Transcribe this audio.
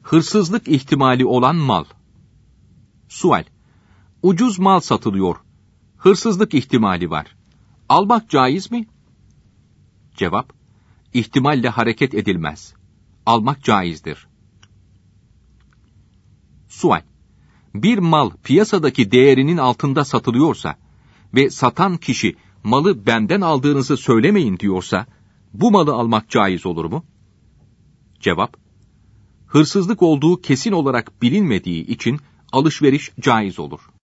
Hırsızlık ihtimali olan mal. Sual. Ucuz mal satılıyor. Hırsızlık ihtimali var. Almak caiz mi? Cevap. İhtimalle hareket edilmez. Almak caizdir. Sual. Bir mal piyasadaki değerinin altında satılıyorsa ve satan kişi malı benden aldığınızı söylemeyin diyorsa, bu malı almak caiz olur mu? Cevap. Hırsızlık olduğu kesin olarak bilinmediği için alışveriş caiz olur.